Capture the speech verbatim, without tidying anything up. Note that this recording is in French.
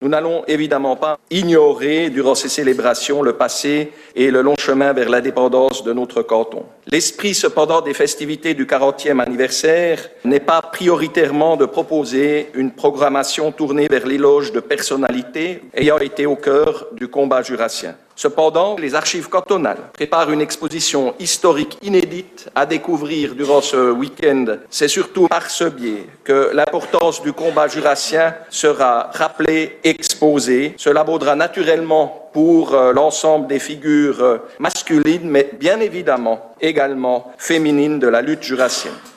Nous n'allons évidemment pas ignorer durant ces célébrations le passé et le long chemin vers l'indépendance de notre canton. L'esprit cependant des festivités du quarantième anniversaire n'est pas prioritairement de proposer une programmation tournée vers l'éloge de personnalités ayant été au cœur du combat jurassien. Cependant, les archives cantonales préparent une exposition historique inédite à découvrir durant ce week-end. C'est surtout par ce biais que l'importance du combat jurassien sera rappelée, exposée. Cela vaudra naturellement pour l'ensemble des figures masculines, mais bien évidemment également féminines de la lutte jurassienne.